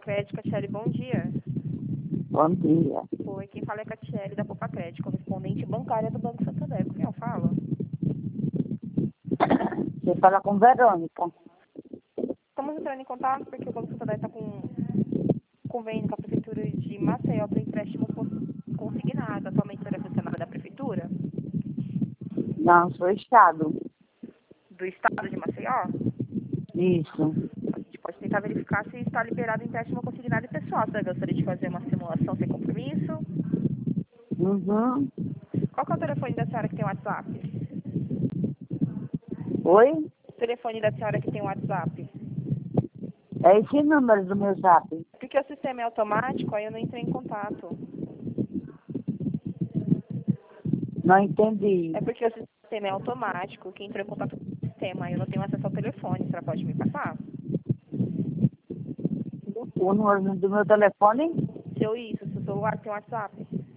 Crédito, Catiele, bom dia. Bom dia. Oi, quem fala é Catiele da Poupa Crédito, correspondente bancária do Banco Santander. Com quem eu falo? Você fala com Verônica. Estamos entrando em contato porque o Banco Santander está com convênio com a Prefeitura de Maceió para empréstimo consignado. Atualmente você é funcionária da Prefeitura? Não, sou Estado. Do Estado de Maceió? Isso. A gente pode tentar verificar se está liberado empréstimo consignado e pessoal. Você gostaria de fazer uma simulação sem compromisso? Uhum. Qual que é o telefone da senhora que tem WhatsApp? Oi? O telefone da senhora que tem WhatsApp? É esse número do meu zap. Porque o sistema é automático, aí eu não entrei em contato. Não entendi. É porque o sistema é automático, quem entrou em contato com o sistema, aí eu não tenho acesso ao telefone. A senhora pode me passar? O número do meu telefone? Seu celular tem WhatsApp?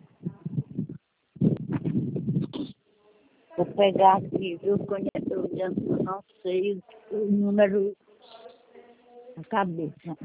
Vou pegar aqui, viu? Eu não sei o número na cabeça.